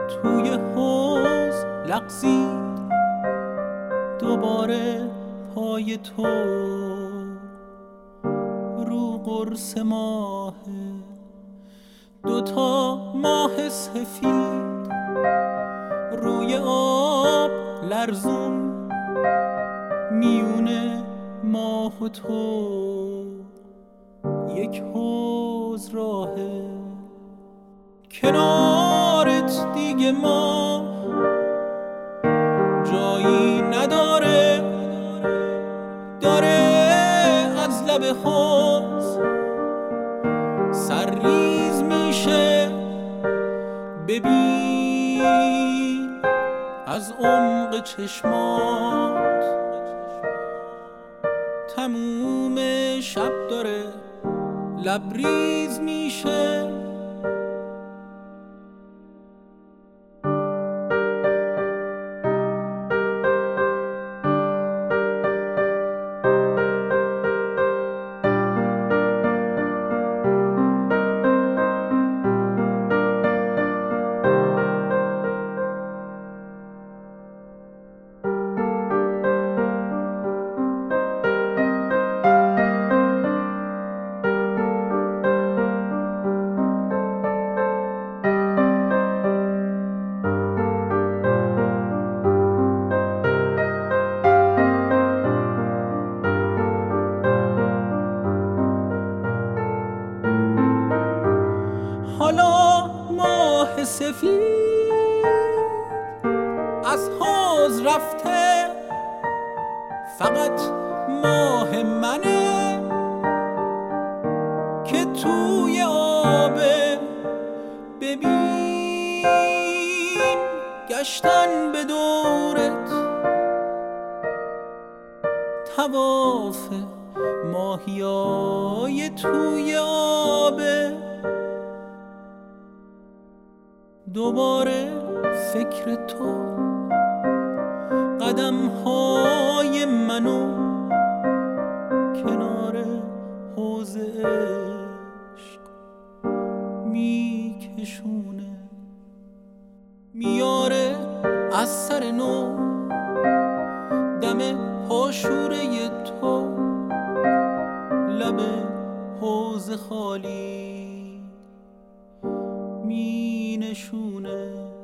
توی حوض لغزید دوباره پای تو رو قرص ماهه، دوتا ماه سفید روی آب لرزون میونه ماه و تو. یک حوض راهه کنارت دیگه ما جایی نداره، داره از لب حوض سرریز میشه. ببین از عمق چشمات تموم شب داره لبریز میشه. حالا ماه سفید از حوض رفته، فقط ماه منه که توی آبه. ببین گشتن به دورت طواف ماهیای توی آبه. دوباره فکر تو، قدم های منو کنار حوض عشق میکشونه، میاره از سر نو دم پاشوره تو. لب حوض خالی می نشونه.